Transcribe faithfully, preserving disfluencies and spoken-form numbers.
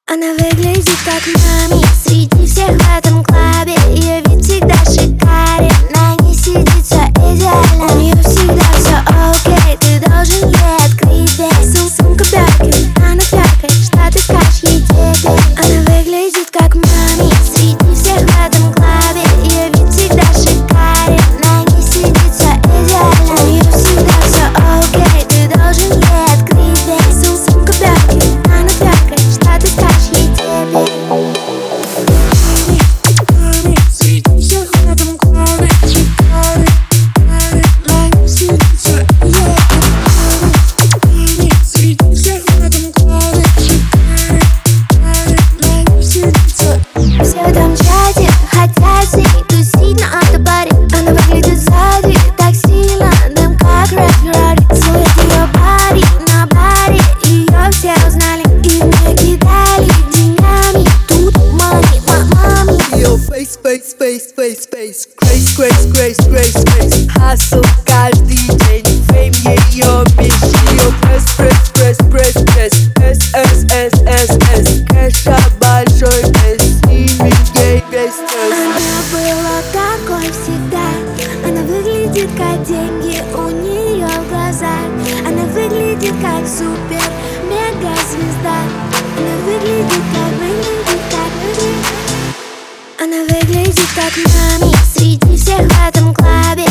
Она выглядит как мами среди всех в этом клабе. Ее вид всегда шикарен, на ней сидит все идеально. У нее всегда все окей, ты должен ей открыть дверь. Сум сумка Бёркин, она фёркает, что ты скажешь ей теперь? Она выглядит как мами среди всех в этом клабе. Ее вид всегда шикарен, на ней сидит все идеально. У нее всегда все окей, ты должен ей открыть дверь. Сум сумка Бёркин, она фёркает, что ты скажешь ей теперь? Все там в чате хотят с ней тусить на автобаре. Она выглядит сзади так сильно, дым как Рэд Цвет ее пари на баре, ее все узнали и мне кидали деньгами. Тут мани, мами. Ее фейс, фейс, фейс, фейс, фейс. Грейс, грейс, грейс, грейс, грейс. Хасл каждый день, фейм ее бесит. Ее пресс, пресс, пресс, пресс, пресс. С, С, С, С, С. Кэша большой без, снимет ей весь стресс. Она была такой всегда. Она выглядит как деньги у нее в глазах. Она выглядит как супер мега звезда. Она выглядит как, выглядит как, выглядит. Она выглядит как мами среди всех в этом клабе.